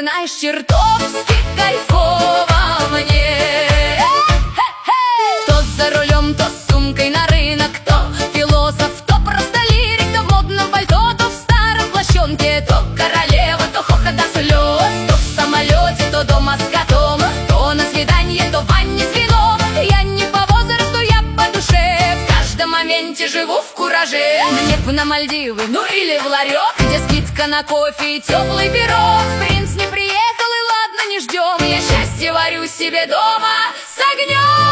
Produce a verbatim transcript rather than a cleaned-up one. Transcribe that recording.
знаешь, чертовски кайфово мне. То за рулем, то с сумкой на рынок, то философ, то просто лирик, то в модном пальто, то в старом плащенке, то королева, то хохот до слез, то в самолете, то дома с котом, то на свидание, то в ванне с вином. Я не по возрасту, я по душе, в каждом моменте живу в кураже. Мне б на Мальдивы, ну или в ларек, где скидка на кофе и теплый пирог. Принц не приехал, и ладно, не ждем, я счастье варю себе дома с огнем.